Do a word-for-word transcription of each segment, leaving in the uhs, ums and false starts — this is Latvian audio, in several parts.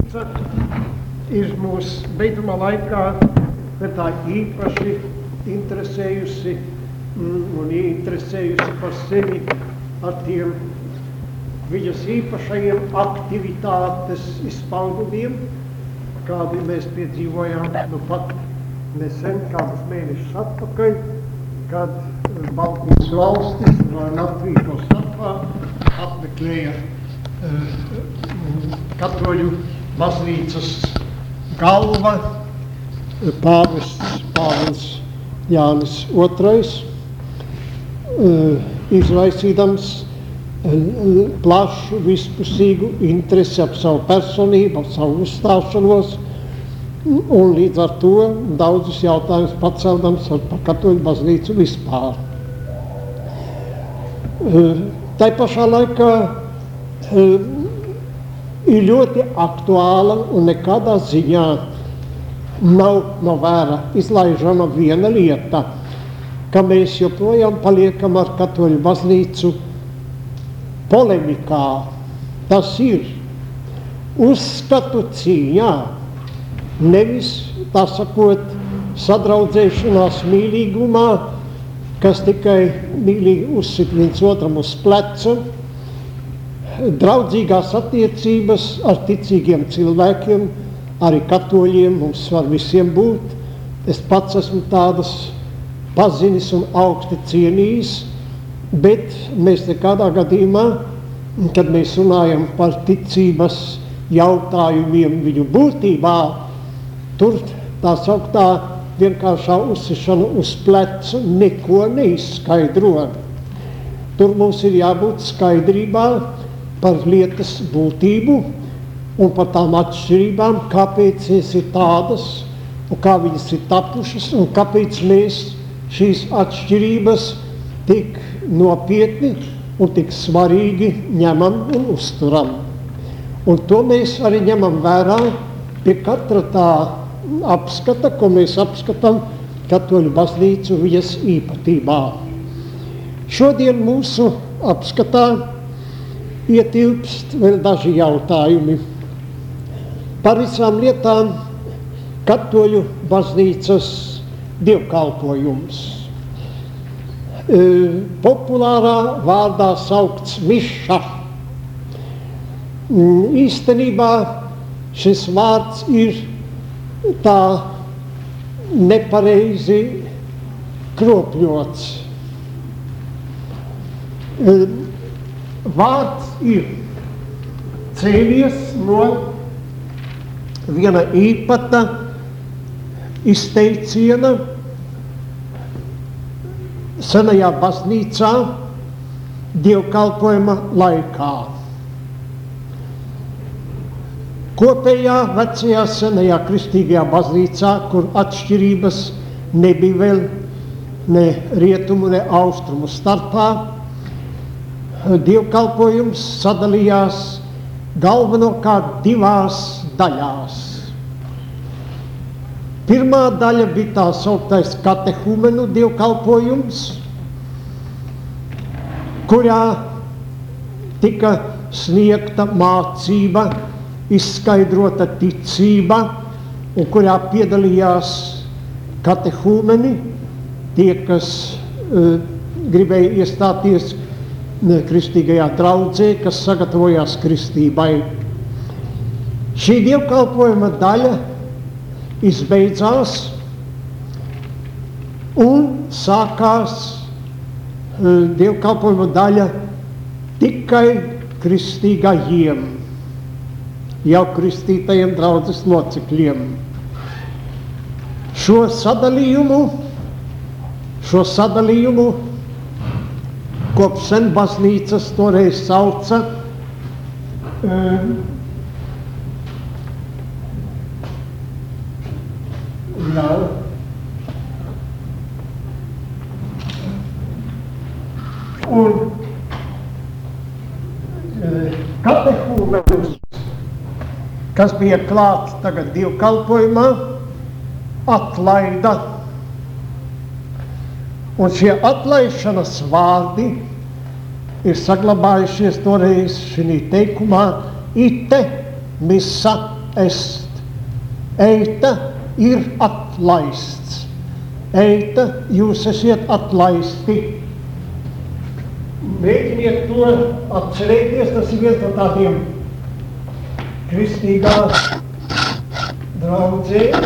baznīca ir mūs beidzamā laikā tā īpaši interesējusi un interesējusi par sevi ar tiem viņas īpašajiem aktivitātes izpaudumiem, kādi mēs piedzīvojām nu pat nesen, kādus mēnešus atpakaļ, kad Baltijas valstis vai Latvija to starpā apmeklēja uh, katoļu baznīcas galva, pāvests Pāvils Jānis Otrais, uh, izraisīdams uh, plašu, vispusīgu interesi ap savu personību, ap savu uzstāšanos, un līdz ar to daudzus jautājumus paceldams par katoļu baznīcu vispār. Tai pašā laikā ir ļoti aktuāla un nekādā ziņā nav no vērā izlaižama viena lieta, ka mēs joprojām paliekam ar katoļu baznīcu polemikā. Tas ir uzskatu cīņā, nevis, tā sakot, sadraudzēšanās mīlīgumā, kas tikai mīlīgi uzsit viens otram uz pleca, draudzīgās attiecības ar ticīgiem cilvēkiem, arī katoļiem mums var visiem būt. Es pats esmu tādas pazinis un augsti cienījis, bet mēs nekādā gadījumā, kad mēs runājam par ticības jautājumiem viņu būtībā, tur tā sauktā vienkāršā uzsišana uz plecu neko neizskaidro. Tur mums ir jābūt skaidrībā par lietas būtību un par tām atšķirībām, kāpēc viņas ir tādas un kā viņas ir tapušas un kāpēc mēs šīs atšķirības tik nopietni un tik svarīgi ņemam un uzturam. Un to mēs arī ņemam vērā pie katra tā apskata, ko mēs apskatām katoļu baznīcu viņas īpatībā. Šodien mūsu apskatā ietilpst vēl daži jautājumi par visām lietām katoļu baznīcas dievkalpojums. E, populārā vārdā saukts miša. Īstenībā šis vārds ir tā nepareizi kropļots. Vārds ir cēlies no viena īpata izteiciena senajā baznīcā dievkalpojuma laikā. Kopējā vecajā senajā kristīgajā baznīcā, kur atšķirības nebija vēl ne rietumu, ne austrumu starpā, dievkalpojums sadalījās galvenokārt divās daļās. Pirmā daļa bija tā sauktais katehumenu dievkalpojums, kurā tika sniegta mācība, izskaidrota ticība, un kurā piedalījās katehumeni, tie, kas uh, gribēja iestāties uh, kristīgajā draudzē, kas sagatavojās kristībai. Šī dievkalpojuma daļa izbeidzās un sākās uh, dievkalpojuma daļa tikai kristīgajiem, jau kristītajiem draudzes locekļiem. Šo sadalījumu, šo sadalījumu kopš sen baznīcas toreiz sauca um, jau, un uh, katehūmenus, kas bija klāts tagad dievkalpojumā, atlaida. Un šie atlaišanas vārdi ir saglabājušies toreiz šī teikumā ite misa est. Eita ir atlaists. Eita, jūs esiet atlaisti. Mēģiniet to atcerēties, tas ir viens no tādiem kristīgās draudzē.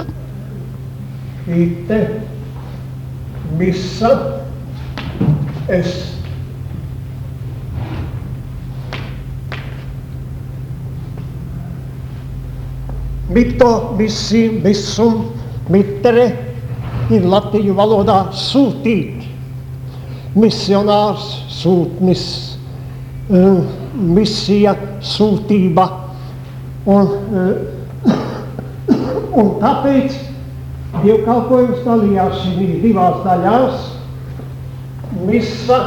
Ite, missa, est. Mito, missi, missum, mittere ir latīņu valodā sūtīt. Misionārs, sūtnis, misija, sūtība. Un, un tāpēc dievkalpojums dalījās šī divās daļās. Missa,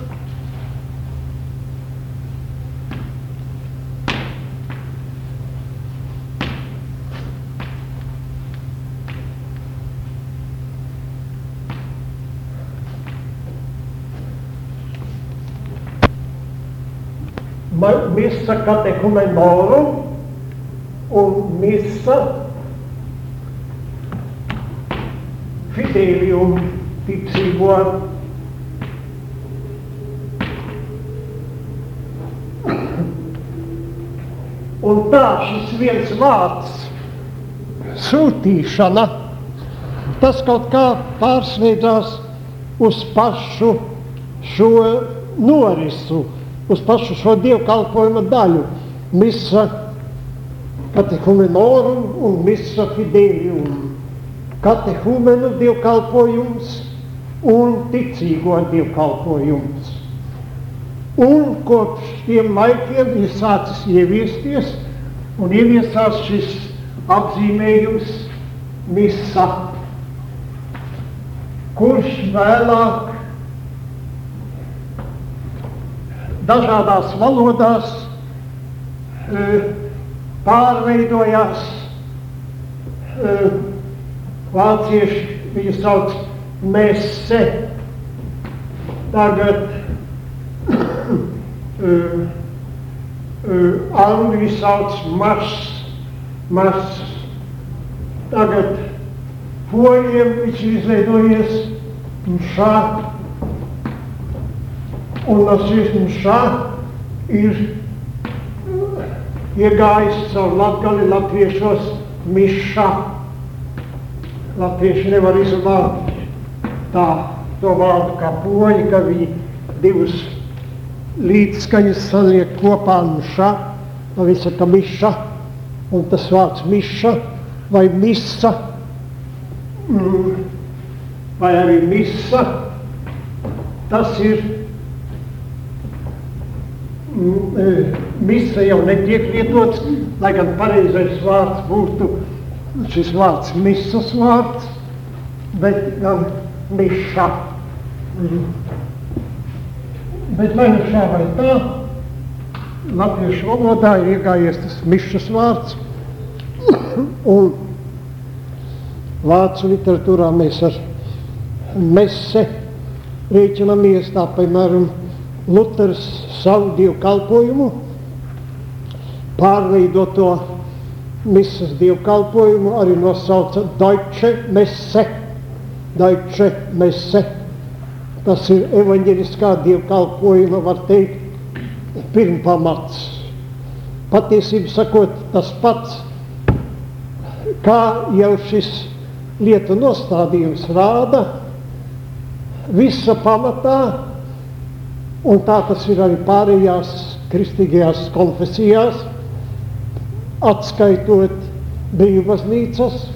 missa catechumenorum un missa fidelium ticīgo. Un tā šis viens vārds sūtīšana, tas kaut kā pārsniedzās uz pašu šo norisu, uz pašu šo dievkalpojuma daļu. Missa catechumenorum un missa fidelium. Katehumenu dievkalpojums un ticīgo dievkalpojums. Un kopš tiem laikiem ir sācis ieviesties un ieviesās šis apzīmējums missa, kurš vēlāk dažādās valodās pārveidojās. Vācieši viņu sauc messe, tagad Angļi sauc mass, mass, tagad poļiem viņš izveidojies mšā, un no šīs mšā ir iegājis caur latgali latviešos miša. Latvieši nevar izrunāt tā to vārdu kā poļi, ka viņi divus līdzskaņas saliek kopā mša, no viņi saka miša, un tas vārds miša vai missa, vai arī missa, tas ir, missa jau netiek lietots, lai gan pareizais vārds būtu šis vārds misas vārds, bet gan miša. Bet vai nu šā vai tā, latviešu valodā ir iegājies tas mišas vārds, un vācu literatūrā mēs ar messe rēķinamies, tā piemēram Luters savu dievkalpojumu, pārveidoto misas dievkalpojumu arī nosauca Deutsche Messe, Deutsche Messe. Tas ir evaņģeliskā dievkalpojuma, var teikt, pirmpamats. Patiesību sakot, tas pats, kā jau šis lietu nostādījums rāda, visa pamatā, un tā tas ir arī pārējās kristīgajās konfesijās, atskaitot brīvu baznīcas,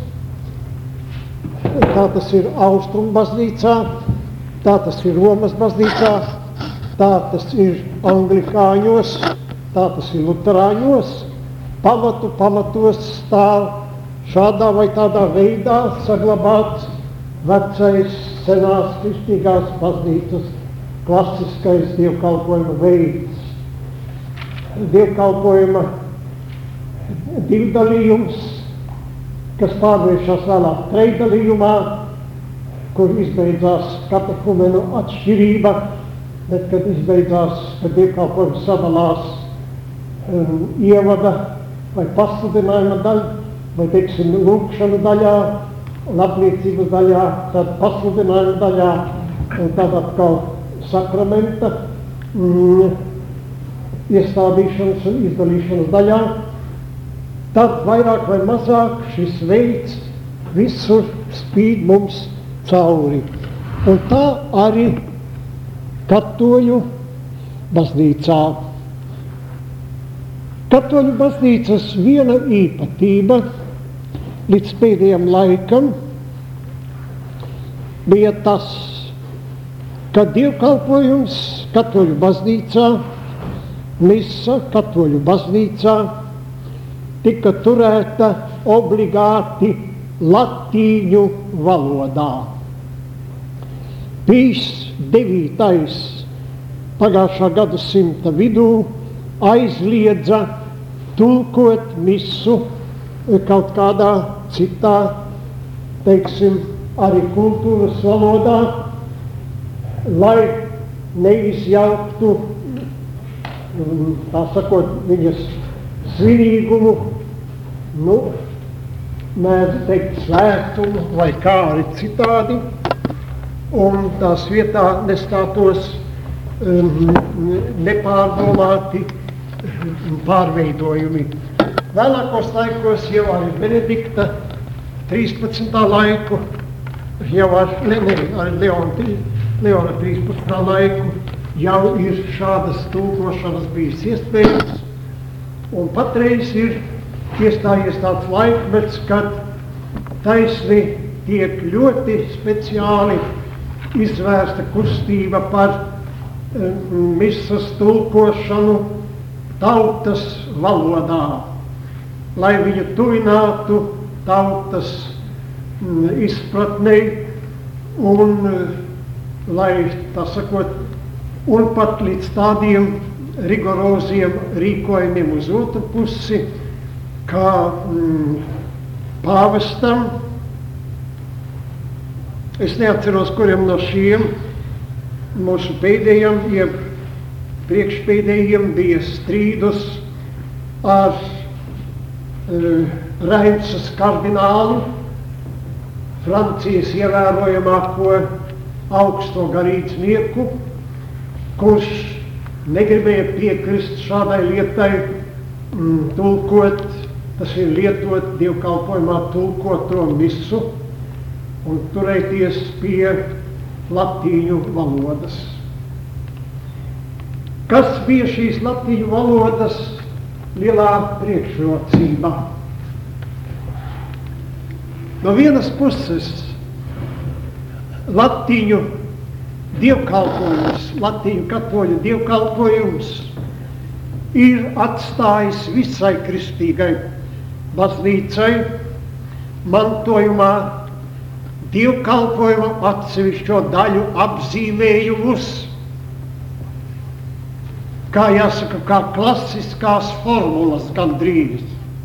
tā tas ir Austrumu baznīcā, tā tas ir Romas baznīcā, tā tas ir anglikāņos, tā tas ir luterāņos, pamatu pamatos stāv šādā vai tādā veidā saglabāts vecais senās kristīgās baznīcas klasiskais dievkalpojuma veids. Dievkalpojuma divdalījums, kas pārvēršas vēlāk trejdalījumā, kur izbeidzās katehumenu atšķirība, bet kad izbeidzās, kad dievkalpojums sadalās um, ievada vai pasludinājuma daļa, vai, teiksim, lūkšana daļā, un apliecības daļā, tad pasludinājuma daļā, un tad atkal sakramenta mm, iestādīšanas un izdalīšanas daļā. Tad vairāk vai mazāk šis veids visur spīd mums cauri. Un tā arī katoļu baznīcā. Katoļu baznīcas viena īpatība līdz pēdējam laikam bija tas, ka dievkalpojums katoļu baznīcā, misa katoļu baznīcā tika turēta obligāti latīņu valodā. Pīs devītais pagājušā gadsimta vidū aizliedza tulkot misu kaut kādā citā, teiksim, arī kultūras valodā, lai neizjauktu, tā sakot, viņas svinīgumu, nu, mēdz teikt svētumu vai kā arī citādi, un tās vietā nestātos um, nepārdomāti pārveidojumi. Vēlākos laikos jau arī Benedikta trīspadsmitā laiku, jau ar, ne, ne, ar Leona, Leona trīspadsmitā laiku jau ir šādas tulkošanas bijis iespējams, un patreiz ir iestājies tāds laikmets, kad taisni tiek ļoti speciāli izvērsta kustība par um, misas tulkošanu tautas valodā, lai viņu tuvinātu tautas um, izpratnei un uh, lai, tā sakot, un pat līdz tādiem rigoroziem rīkojumiem uz otru pusi, kā um, pāvestam. Es neatceros, kuriem no šiem mūsu pēdējiem, jeb priekšpēdējiem bija strīdus ar uh, Reinsas kardinālu, Francijas ievērojamāko augsto garīdznieku, kurš negribēja piekrist šādai lietai mm, tulkot, tas ir lietot dievkalpojumā tulkoto misu, un turēties pie latīņu valodas. Kas bija šīs latīņu valodas lielā priekšrocība? No vienas puses latīņu dievkalpojums, latīņu katoļu dievkalpojums ir atstājis visai kristīgai baznīcai mantojumā dievkalpojuma atsevišķo daļu apzīmējumus, kā jāsaka, kā klasiskās formulas gandrīz.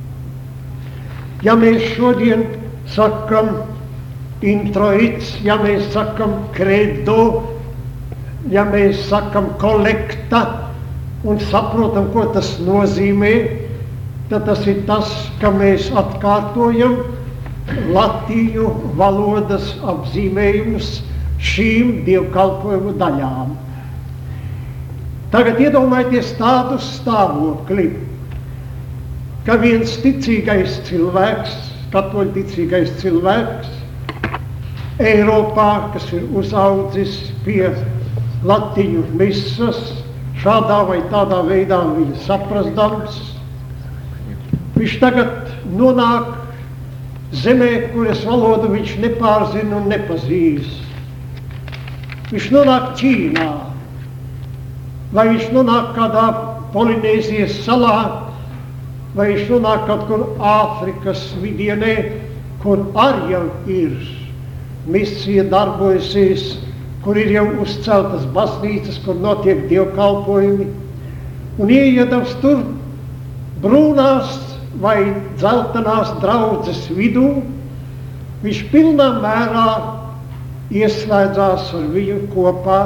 Ja mēs šodien sakam introits, ja mēs sakam credo, ja mēs sakam kolekta un saprotam, ko tas nozīmē, tad tas ir tas, ka mēs atkārtojam latīņu valodas apzīmējumus šīm dievkalpojumu daļām. Tagad iedomājieties tādu stāvokli, ka viens ticīgais cilvēks, katoļu ticīgais cilvēks, Eiropā, kas ir uzaudzis pie latīņu misas, šādā vai tādā veidā viņu saprastams, viņš tagad nonāk zemē, kuras valodu viņš nepārzina un nepazīst. Viņš nonāk Ķīnā, vai viņš nonāk kādā Polinēzijas salā, vai viņš nonāk kaut kur Āfrikas vidienē, kur arī jau ir misija darbojusies, kur ir jau uzceltas baznīcas, kur notiek dievkalpojumi, un ieejams tur brūnās vai dzeltenās draudzes vidū, viņš pilnā mērā ieslēdzās ar viņu kopā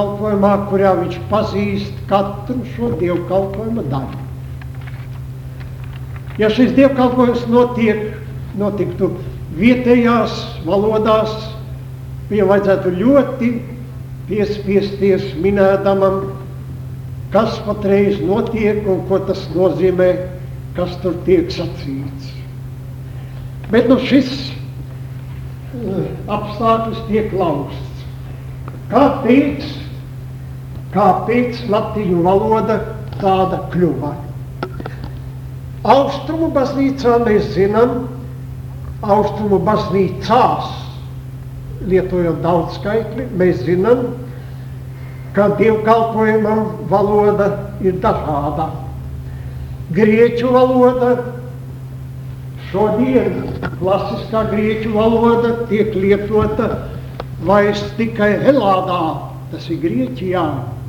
dievkalpojumā, kurā viņš pazīst katru šo dievkalpojuma daļu. Ja šis dievkalpojums notiek, notiktu vietējās valodās, viņam vajadzētu ļoti piespiesties minēdamam, kas patreiz notiek un ko tas nozīmē, kas tur tiek sacīts. Bet nu šis apstākļus tiek lausts. Kāpēc, kāpēc latīņu valoda tāda kļuva? Austrumu baznīcā mēs zinām, austrumu baznīcās, lietojot daudzskaitli, mēs zinām, ka dievkalpojuma valoda ir dažāda. Grieķu valoda, šodien klasiskā grieķu valoda tiek lietota vairs tikai Helādā, tas ir Grieķijā.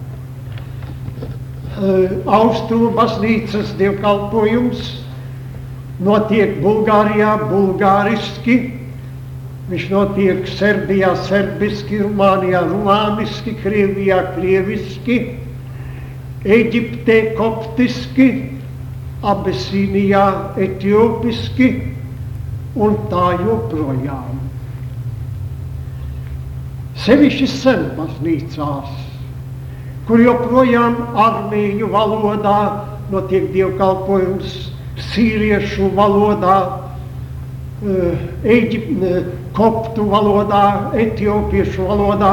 Austrumu baznīcas dievkalpojums notiek Bulgārijā bulgāriski, viņš notiek Serbijā serbiski, Rumānijā rumāniski, Krievijā krieviski, Eģiptē koptiski, Abesīnijā etiopiski un tā joprojām. Sevišķi sen baznīcās, kur joprojām armēņu valodā notiek dievkalpojums, sīriešu valodā, Eģip, koptu valodā, etiopiešu valodā.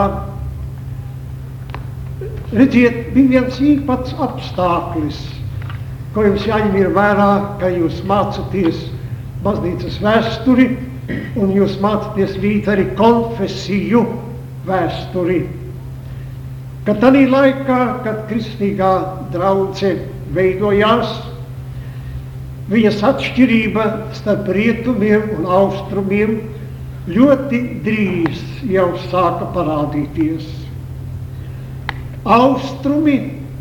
Redziet, bija viens īpats apstākļis, ko jums jāņem ir vērā, ka jūs mācaties baznīcas vēsturi un jūs mācaties līdz arī konfesiju vēsturi. Ka tādā laikā, kad kristīgā draudze veidojās, viņas atšķirība starp rietumiem un austrumiem ļoti drīz jau sāka parādīties. Austrumi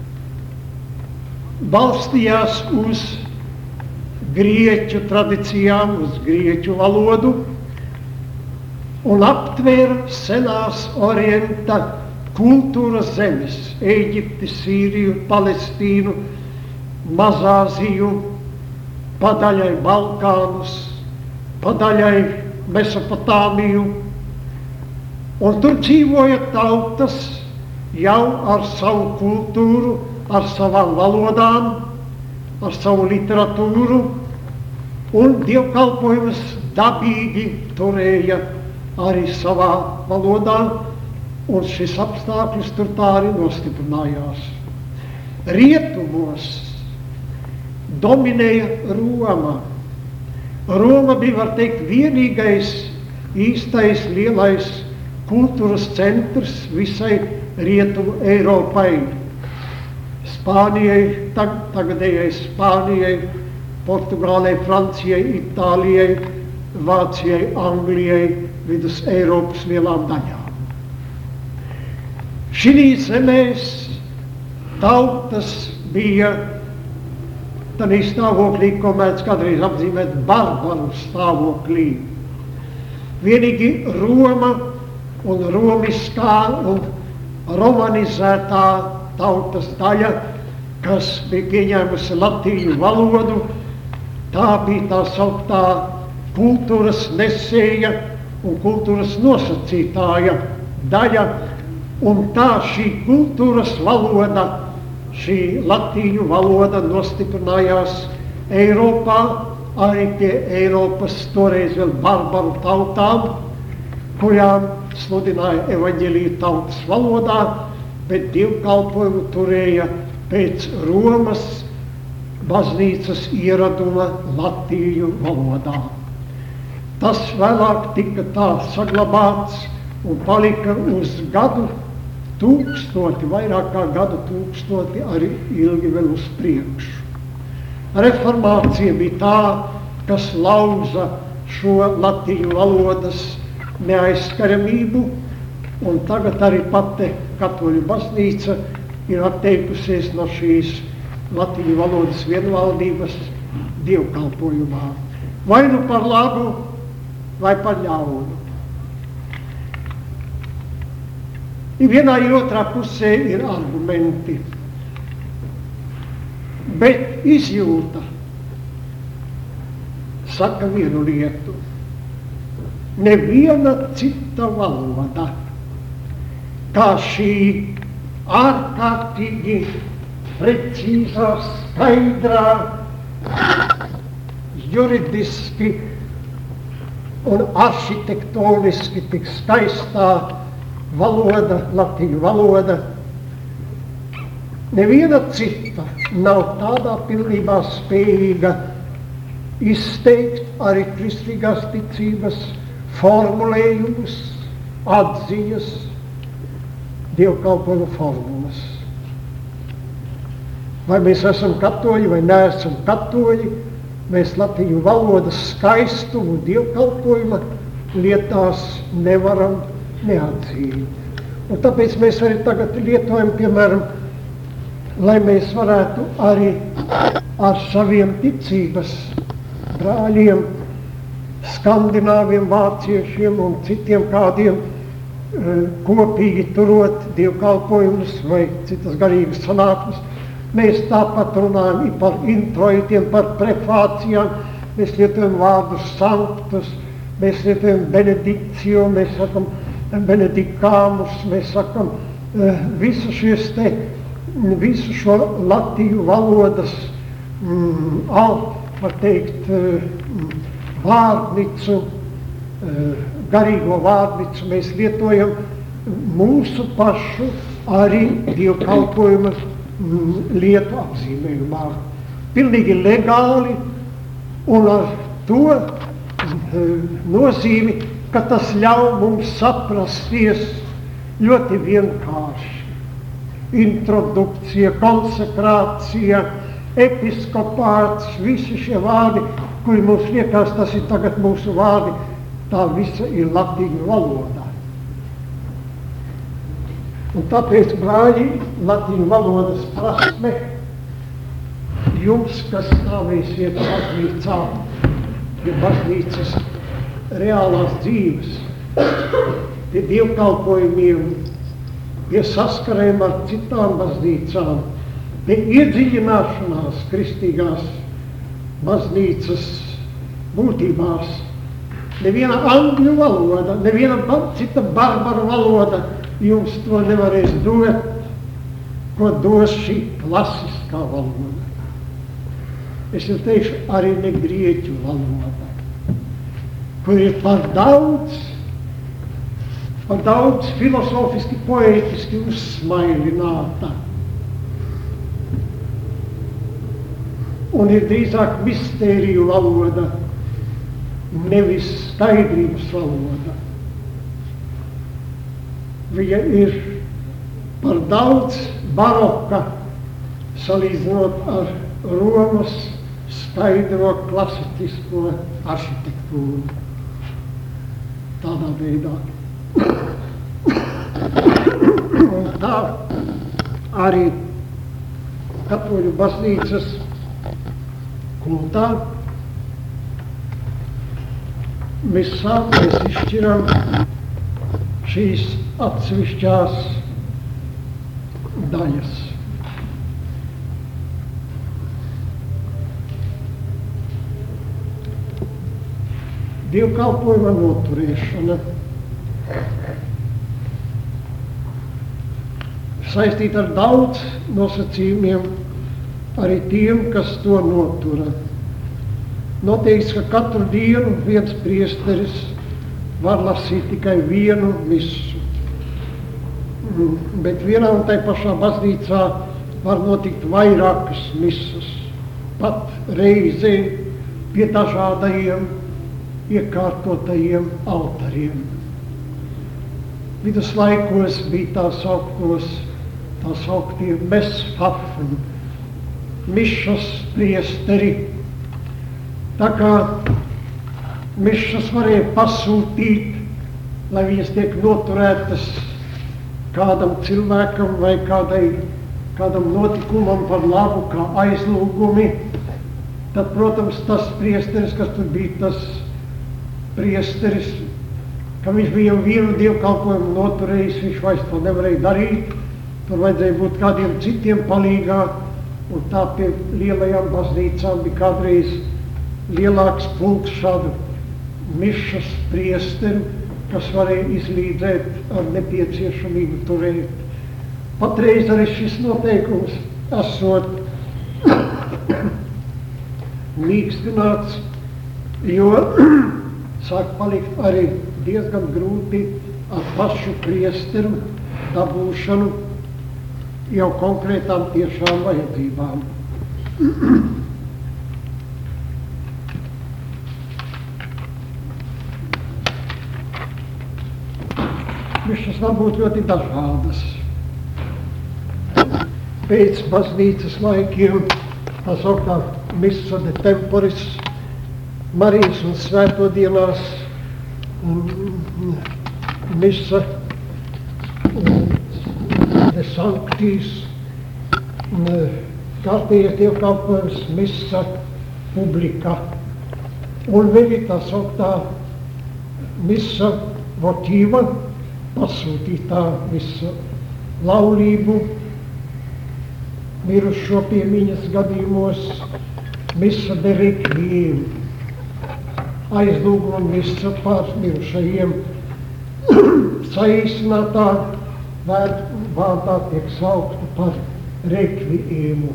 balstījās uz grieķu tradīcijām, uz grieķu valodu un aptvēra senās orienta kultūras zemes, Eģipti, Sīriju, Palestīnu, Mazāziju, padaļai Balkānus, padaļai Mesopotāmiju, un tur dzīvoja tautas jau ar savu kultūru, ar savām valodām, ar savu literatūru, un dievkalpojumus dabīgi turēja arī savā valodā, un šis apstākļus tur tā arī nostiprinājās. Rietumos dominēja Roma. Roma bija, var teikt, vienīgais īstais lielais kultūras centrs visai Rietumu Eiropai. Spānijai, tag, tagadējai Spānijai, Portugālei, Francijai, Itālijai, Vācijai, Anglijai, vidus Eiropas lielām daļām. Šīs zemēs tautas bija tādā stāvoklī, ko mēdz kādreiz apzīmēt barbaru stāvoklī. Vienīgi Roma un romiskā un romanizētā tautas daļa, kas bija pieņēmusi latīņu valodu, tā bija tā sauktā kultūras nesēja un kultūras nosacītāja daļa, un tā šī kultūras valoda, šī latīņu valoda nostiprinājās Eiropā, arī pie Eiropas toreiz vēl barbaru tautām, kurām sludināja evaņģeliju tautas valodā, bet dievkalpojumu turēja pēc Romas baznīcas ieraduma latīņu valodā. Tas vēlāk tika tā saglabāts un palika uz gadu tūkstoti, vairāk kā gadu tūkstoti, arī ilgi vēl uz priekšu. Reformācija bija tā, kas lauza šo latīņu valodas neaizskaramību, un tagad arī pati katoļu baznīca ir atteikusies no šīs latīņu valodas vienvaldības dievkalpojumā. Vai nu par labu, vai par ļaunu. I vienā i otrā pusē ir argumenti, bet izjūta, saka vienu lietu. Neviena cita valoda, kā šī ārkārtīgi precīzā, skaidrā, juridiski un arhitektoniski tik skaistā valoda, latīņu valoda, neviena cita nav tādā pilnībā spējīga izteikt arī kristīgās ticības formulējumus, atziņas, dievkalpojuma formulas. Vai mēs esam katoļi vai neesam katoļi, mēs latīņu valodas skaistumu dievkalpojuma lietās nevaram neatzīt. Un tāpēc mēs arī tagad lietojam, piemēram, lai mēs varētu arī ar saviem ticības brāļiem, skandināviem, vāciešiem un citiem kādiem kopīgi turot dievkalpojumus vai citas garīgas sanāksmes. Mēs tāpat runājam par introitiem, par prefācijām, mēs lietojam vārdu sanctus, mēs lietojam benedikciju, mēs sakam benedikāmus, mēs sakam visu šies te, visu šo latīņu valodas, mm, al, var teikt, vārdnicu, garīgo vārdnicu mēs lietojam mūsu pašu arī dievkalpojuma lietu apzīmējumā. Pilnīgi legāli un ar to nozīmi, ka tas ļauj mums saprasties ļoti vienkārši. Introdukcija, konsekrācija, episkopāts, visi šie vārdi, kuri mums liekas, tas ir tagad mūsu vārdi, tā visa ir latīņu valodā. Un tāpēc, brāļi, latīņu valodas prasme jums, kas stāvēsiet baznīcā, pie baznīcas reālās dzīves, pie dievkalpojumiem, pie saskarēm ar citām baznīcām, pie iedziļināšanās kristīgās baznīcas būtībās. Neviena angļu valoda, neviena cita barbaru valoda jums to nevarēs dot, ko dos šī klasiskā valoda. Es jau teikšu, arī ne grieķu valoda, kur ir par daudz, par daudz filosofiski, poētiski uzsmailināta. Un ir drīzāk mistēriju valoda, nevis skaidrības valoda. Viņa ir par daudz baroka, salīdzinot ar Romas skaidro klasicisko arhitektūru. Tādā veidā. Un tā arī katoļu baznīcas kultā mēs sāk, mēs izšķiram šīs atsevišķās daļas. Dievkalpojuma noturēšana saistīta ar daudz nosacījumiem, arī tiem, kas to notura. Noteikts, ka katru dienu viens priesteris var lasīt tikai vienu misu. Bet vienā un tai pašā baznīcā var notikt vairākas misas, pat reizē pie dažādajiem iekārtotajiem altariem. Viduslaikos bija tā sauktos, tā sauktie mesfafen, mišas priesteri. Tā kā mišas varēja pasūtīt, lai viņas tiek noturētas kādam cilvēkam vai kādai, kādam notikumam par labu, kā aizlūgumi, tad, protams, tas priesteris, kas tur bija tas priesteris, ka viņš bija jau vienu dievkalpojumu noturējis, viņš vairs to nevarēja darīt, tur vajadzēja būt kādiem citiem palīgā, un tā pie lielajām baznīcām bija kādreiz lielāks pulks šādu mišas priesteru, kas varēja izlīdzēt ar nepieciešamību turēt. Patreiz arī šis noteikums esot mīkstināts, jo sāk palikt arī diezgan grūti ar pašu priesteru dabūšanu jau konkrētām tiešām vajadzībām. Mišas var būt ļoti dažādas. Pēc baznīcas laikiem tā sauktā missa de temporis, Marijas un Svēto dienās, missa de sanctis, kārtējais dievkalpojums, missa publica. Un vēl ir tā sauktā missa votīva, pasūtītā missa laulību, mirušo piemiņas gadījumos, missa de requiem, aizlūguma missa par mirušajiem, saīsinātā vārdā tiek saukta par requiemu.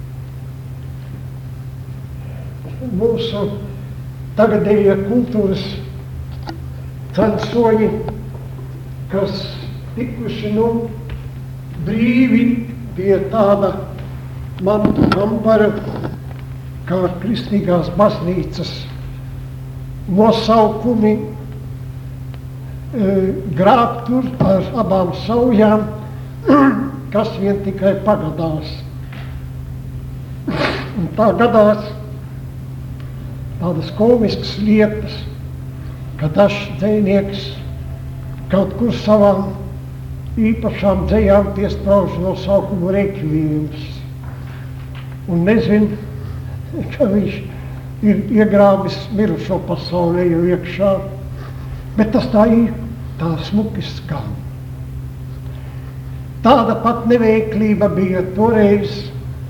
Mūsu tagadējie kultūras censoņi, kas tikuši nu brīvi pie tāda mantu kambara, kā kristīgās baznīcas nosaukumi, e, grāb tur ar abām saujām, kas vien tikai pagadās. Un tā gadās tādas komiskas lietas, ka dažs dzejnieks kaut kur savām īpašām dzejām piesprauž nosaukumu requiems. Un nezin, ka viņš ir iegrābis mirušo pasaulē jau iekšā, bet tas tā ir, tā smuki skan. Tāda pat neveiklība bija toreiz,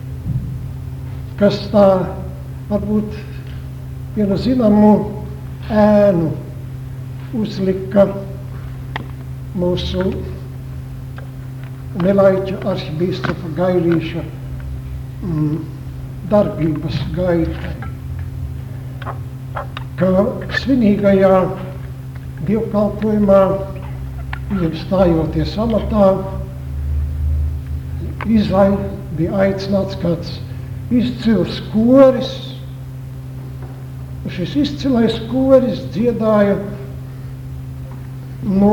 kas tā varbūt vienu zināmu ēnu uzlika mūsu nelaiķa arhibīskapa Gailīša mm, darbības gaitai, ka svinīgajā dievkalpojumā, viņam stājoties amatā, izlai bija aicināts kāds izcils koris. Šis izcilais koris dziedāja no,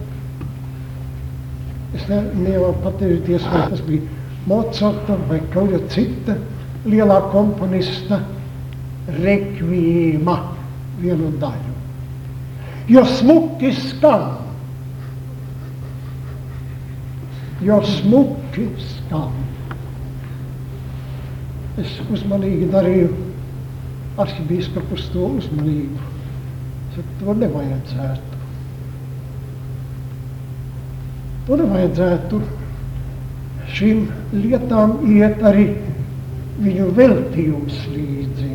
es ne, nevaru patērties, vai tas bija Mocarta vai kaut kāda cita lielā komponista requiema vienu daļu. Jo smuki skan, jo smuki skan. Es uzmanīgi darīju arhibīskapus to uzmanību. To nevajadzētu. To nevajadzētu. Šīm lietām iet arī viņu veltījums līdzi.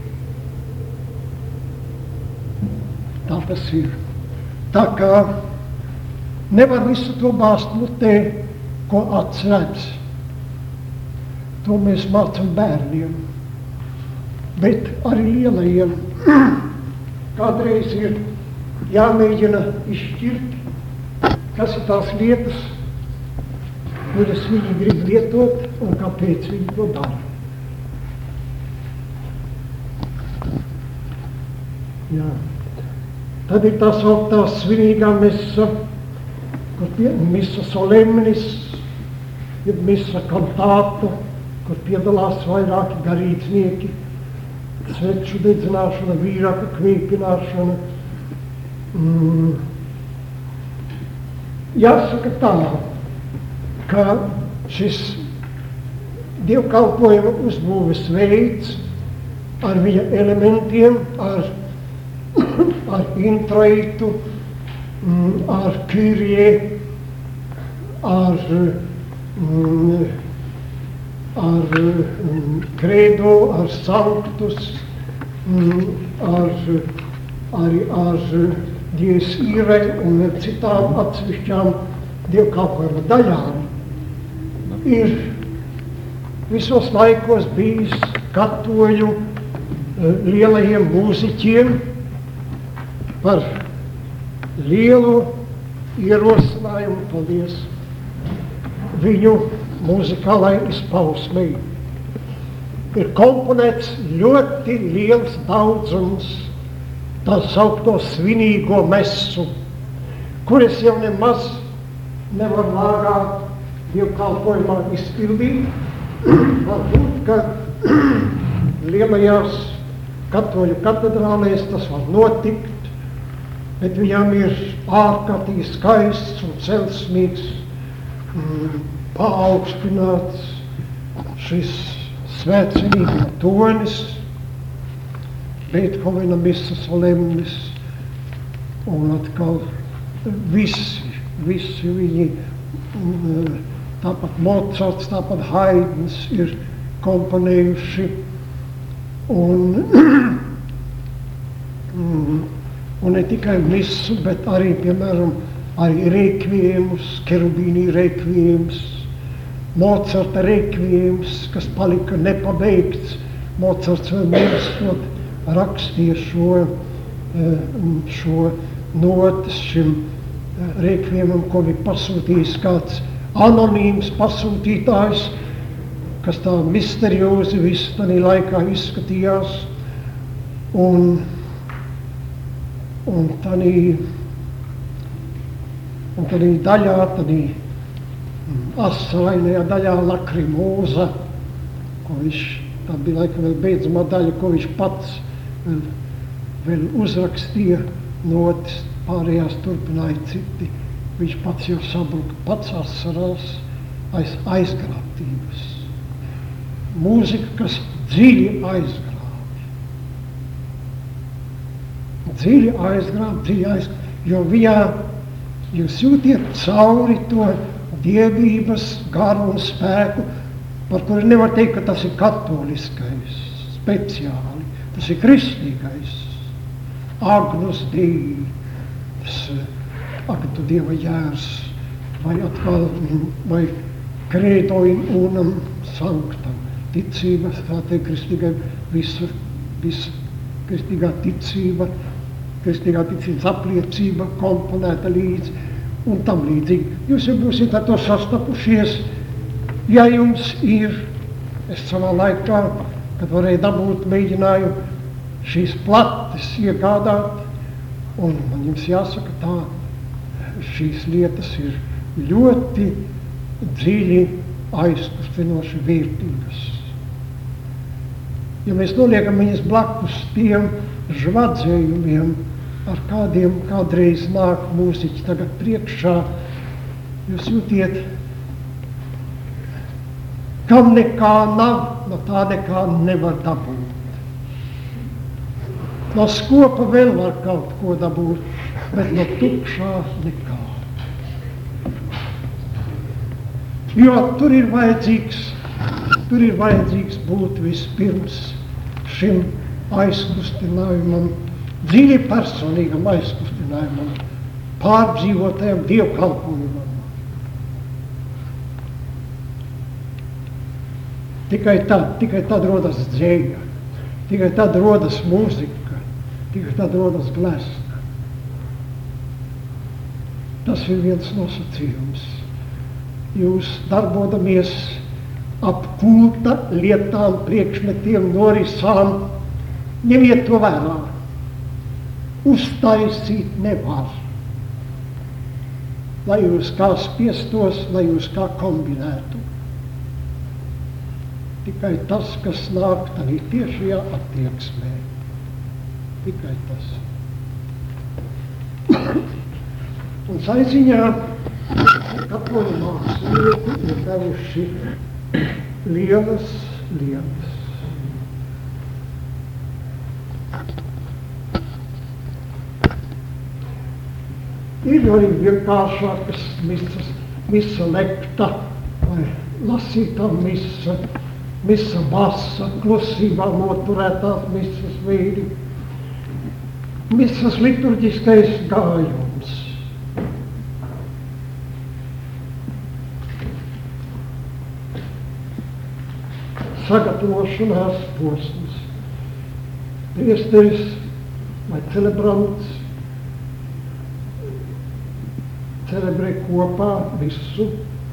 Tā tas ir. Tā kā nevar visu to bāzt mutē, ko atredz. To mēs mācam bērniem. Bet arī lielajiem kādreiz ir jāmēģina izšķirt, kas ir tās lietas, kuras viņi grib lietot un kāpēc viņi to dara. Jā. Tad ir tā sauktā svinīgā misa, kur pie, misa solemnis, ir misa kantāta, kur piedalās vairāki garīdznieki, sveču dedzināšana, vīraka kvēpināšana. Mm. Jāsaka tā, ka šis dievkalpojuma uzbūves veids ar viņa elementiem, ar, ar introitu, ar kyrie, ar, ar credo, ar sanctus, ar, arī ar Dievs īrei un citām atsevišķām dievkalpojuma daļām, ir visos laikos bijis katoļu lielajiem mūziķiem par lielu ierosinājumu, paldies, viņu mūzikālai izpausmei. Ir komponēts ļoti liels daudzums tā saukto svinīgo mesu, kuras jau nemaz nevar lāgā dievkalpojumā izpildīt. Varbūt, ka lielajās katoļu katedrālēs tas var notikt, bet viņam ir ārkārtīgi skaists un celsmīgs, mm, paaugstināts šis svētcenīguma tonis, Beethovena misa solemnis, un atkal visi, visi viņi, tāpat Mocarts, tāpat Haidns ir komponējuši, un, un ne tikai misu, bet arī, piemēram, arī rekviemus, Cherubīnī rekviems, Mocarta rekviems, kas palika nepabeigts. Mocarts vēl mirstot rakstīja šo, šo notas šim rekviemam, ko bija pasūtījis kāds anonīms pasūtītājs, kas tā misteriozi viss tādā laikā izskatījās. Un, un tādā, un tādā daļā, tādā asalainajā daļā Lakrimoza, ko viņš, tā bija laikam vēl beidzamā daļa, ko viņš pats vēl, vēl uzrakstīja notis, pārējās turpināja citi. Viņš pats jau sabruka, pats asarās aiz aizgrābtības. Mūzika, kas dziļi aizgrāb. Dziļi aizgrāb, dziļi aizgrāb, jo viņā jūs jūtiet cauri to dievības garu un spēku, par kuru nevar teikt, ka tas ir katoliskais, speciāli, tas ir kristīgais. Agnus Dei, tas aktu Dieva jērs, vai atkal, vai credo in unam sanctam, ticība, tā te kristīgā, visa, visa kristīgā ticība, kristīgā ticības apliecība, komponēta līdzi, un tam līdzīgi. Jūs jau būsiet ar to sastapušies, ja jums ir, es savā laikā, kad varēju dabūt, mēģināju šīs plates iegādāt, un man jums jāsaka tā, šīs lietas ir ļoti dziļi aizkustinoši vērtīgas. Ja mēs noliekam viņas blakus tiem žvadzējumiem, ar kādiem kādreiz nāk mūziķi tagad priekšā, jūs jūtiet, kam nekā nav, no tā nekā nevar dabūt. No skopa vēl var kaut ko dabūt, bet no tukšā nekā. Jo tur ir vajadzīgs, tur ir vajadzīgs būt vispirms šim aizkustinājumam, dziļi personīgam aizkustinājumam, pārdzīvotajam dievkalpojumam. Tikai tad, tikai tad rodas dzēja, tikai tad rodas mūzika, tikai tad rodas glezna. Tas ir viens nosacījums. Jūs darbodamies ap kulta lietām, priekšmetiem, norisām, ņemiet to vērā. Uztaisīt nevar, lai jūs kā spiestos, lai jūs kā kombinētu. Tikai tas, kas nāk tādā tiešajā attieksmē. Tikai tas. Un saiziņā katoļu mākslinieki ir devuši lielas lietas. Ir arī vienkāršākas misas, misa lekta vai lasītā misa, misa basa, klusībā noturētās misas vīri, misas liturģiskais gājums. Sagatavošanās posms. Priesteris vai celebrants celebrē kopā visu.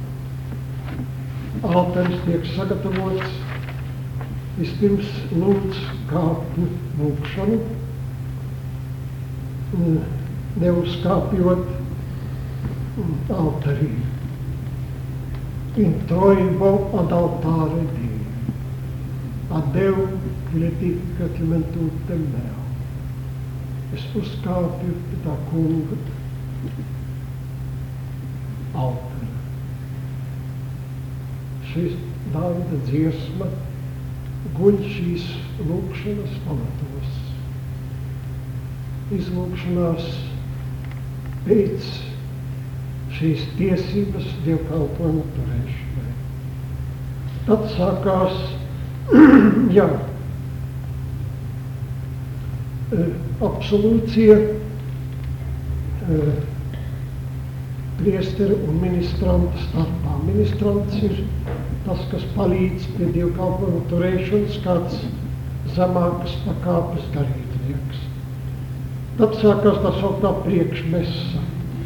Altaris tiek sagatavots, vispirms lūdz kāpņu lūgšanu, neuzkāpjot altarī. Introibo ad altare Dei, ad Deum glorificatim tutem meo. Es uzkāpju pie tā kunga altāra. Šis Dāvida dziesma guļ šīs lūgšanas pamatos. Izlūgšanās pēc šīs tiesības dievkalpojuma turēšanai. Tad sākās, jā, absolūcija priesteri un ministranta starpā. Ministrants ir tas, kas palīdz pie dievkalpojuma turēšanas, kāds zemākas pakāpes garīdznieks. Tad sākās tā sauktā priekšmesa.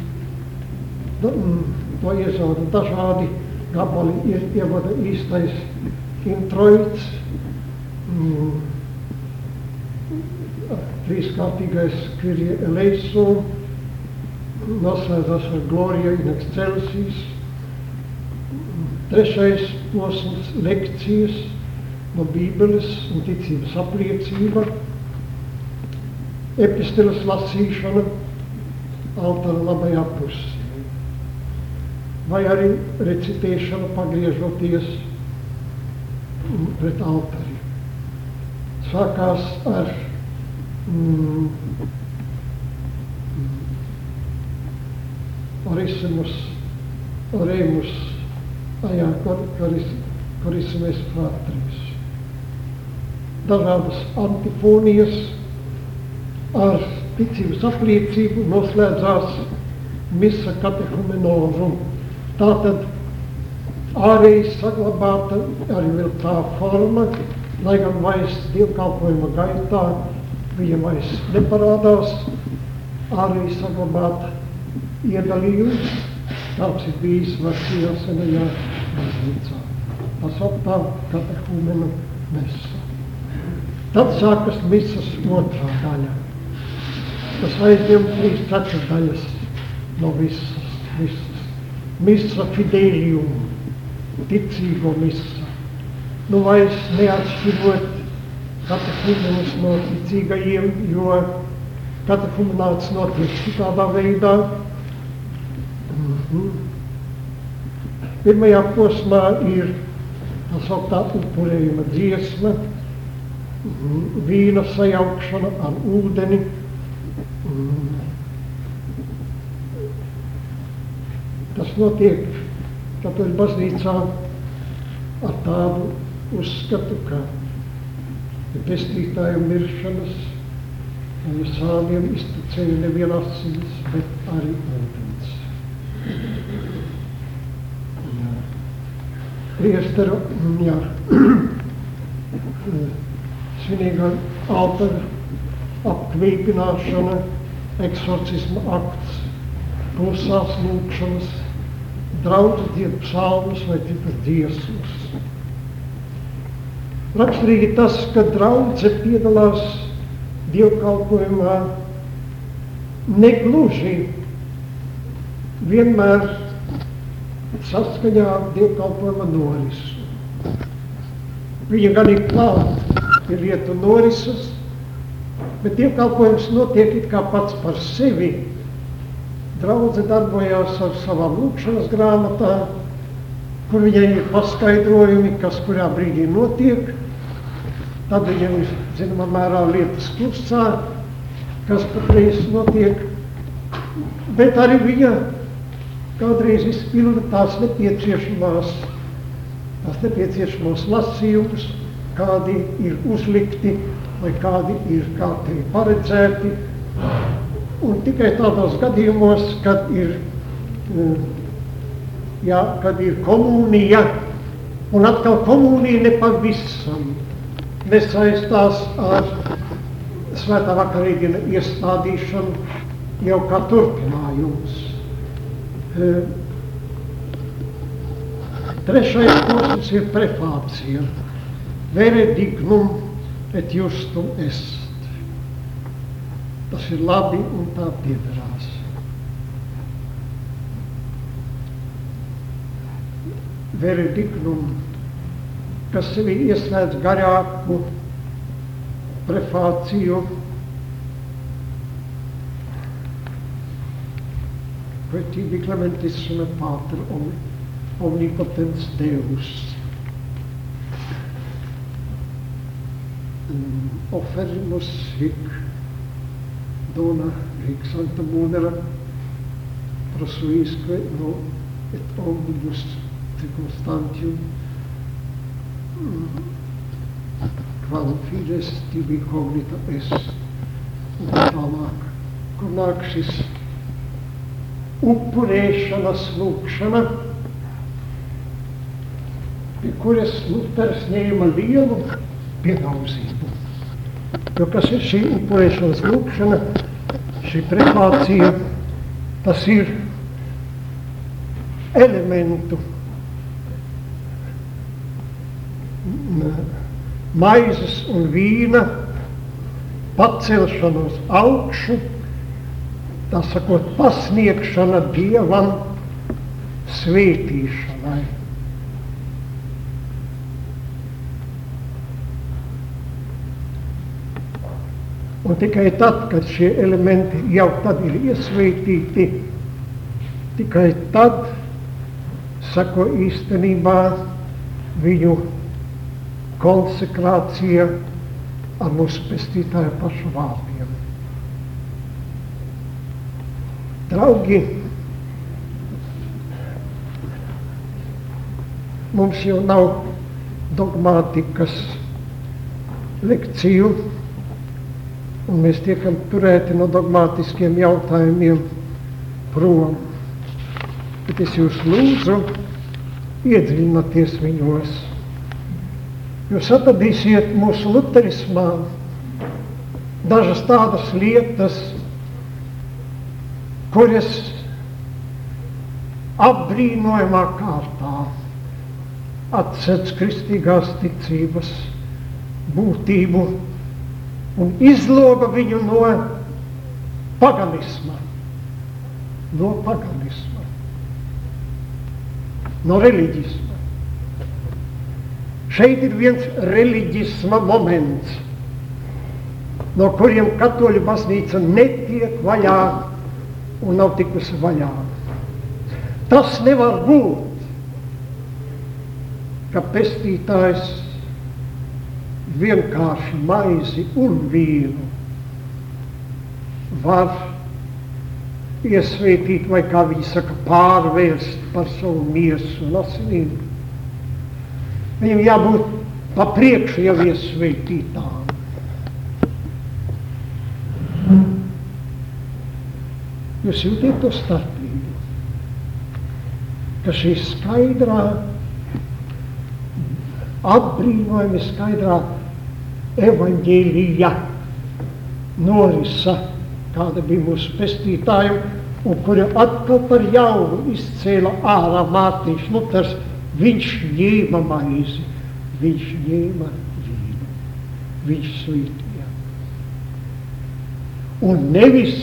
To iezauda dažādi gabali, ievada īstais introits, mm, trīskārtīgais Kyrie eleison, noslēdzās ar Gloria in excelsis, trešais posms lekcijas no Bībeles un ticības apliecība, episteles lasīšana altara labajā pusē, vai arī recitēšana pagriežoties pret altari. Sākās ar mm, Orissimus, oremus, ajā, Orissimes fratris. Dažādas antifonijas ar ticības apliecību noslēdzās misa katehumenorum. Tātad ārēji saglabāta arī vēl tā forma, lai gan vairs dievkalpojuma gaitā viņa vairs neparādās, ārēji saglabāta iedalījums, tāds ir bijis vecajā senajā baznīcā. Tā sauktā katehumena mesa. Tad sākas misas otrā daļa, kas aizņem trīs ceturdaļas no visas, visas. Misa fidelium, ticīgo misa. Nu vairs neatšķirot katehumenus no ticīgajiem, jo katehumenāts notiek citādā veidā. Mm-hmm. Pirmajā posmā ir tā sauktā upurējuma dziesma, mm-hmm. vīna sajaukšana ar ūdeni, mm-hmm. Tas notiek katoļu baznīcā ar tādu uzskatu, ka pestītāju miršanas un sāniem iztecēja nevien asinis, bet arī ūdens. Priesteru, jā, svinīgā altara apkvīpināšana, eksorcisma akts, klusās lūgšanas, draudze dzied psalmus vai citas dziesmas. Raksturīgi tas, ka draudze piedalās dievkalpojumā negluži vienmēr saskaņā ar dievkalpojuma norisu. Viņa gan ir klāt pie lietu norises, bet dievkalpojums notiek it kā pats par sevi. Draudze darbojās ar savām lūgšanas grāmatām, kur viņai ir paskaidrojumi, kas kurā brīdī notiek. Tad viņai ir, zināmā mērā, lietas klusā, kas patreiz notiek. Bet arī viņa kādreiz izpilda tās nepieciešamās tās nepieciešamos lasījumus, kādi ir uzlikti vai kādi ir kādi paredzēti. Un tikai tādos gadījumos, kad ir, jā, kad ir komunija, un atkal komunija nepavisam nesaistās ar svētā vakarīdiena iestādīšanu jau kā turpinājums. Trešais posms ir prefācija. Vere dignum et justum est. Tas ir labi un tā piederās. Vere dignum, kas sevi ieslēdz garāku prefāciju, Quaetibi clementissime Pater omnipotens Deus. Offerimus hic dona hic sancta munera prosuisque no et omnibus circumstantium quam fides tibi cognita est. Un tālāk, kur nāk šis upurēšanas lūkšana, pie kuras Luters ņēma lielu piedauzību. Jo kas ir šī upurēšanas lūkšana, šī prefācija, tas ir elementu maizes un vīna pacelšana uz augšu, tā sakot, pasniegšana Dievam svētīšanai. Un tikai tad, kad šie elementi jau tad ir iesvētīti, tikai tad sako īstenībā viņu konsekrācija ar mūsu pestītāja pašu vārdiem. Draugi, mums jau nav dogmātikas lekciju, un mēs tiekam turēti no dogmātiskiem jautājumiem prom. Bet es jūs lūdzu, iedziļināties viņos. Jūs atradīsiet mūsu luterismā dažas tādas lietas, kuras apbrīnojamā kārtā atsedz kristīgās ticības būtību un izloga viņu no paganisma, no paganisma, no reliģisma. Šeit ir viens reliģisma moments, no kuriem katoļu baznīca netiek vaļā un nav tikusi vaļā. Tas nevar būt, ka pestītājs vienkārši maizi un vīnu var iesvētīt, vai kā viņi saka, pārvērst par savu miesu un asinīm. Viņam jābūt pa priekšu jau iesvētītām. Jūs jūtiet to starpību, ka šī skaidrā, apbrīnojami skaidrā evaņģēlija norisa, kāda bija mūsu pestītājiem, un kura atkal par jaunu izcēla ārā Mārtiņš Luters. Viņš ņēma maizi, viņš ņēma vīnu, viņš svītīja. Un nevis,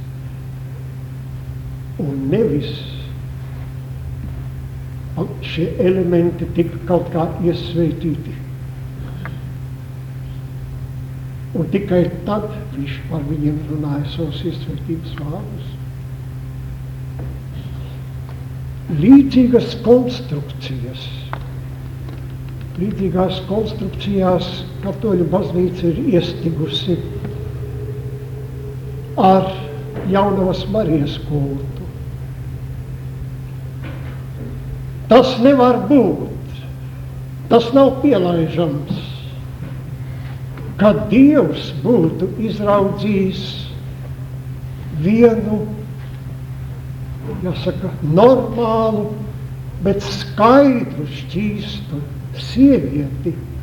un nevis šie elementi tika kaut kā iesvētīti. Un tikai tad viņš par viņiem runāja savus iesvētības vārdus. Līdzīgas konstrukcijas. Līdzīgās konstrukcijās katoļu baznīca ir iestigusi ar Jaunavas Marijas kultu. Tas nevar būt, Tas nav pielaižams, ka Dievs būtu izraudzījis vienu, jāsaka, normālu, bet skaidru, šķīstu sievieti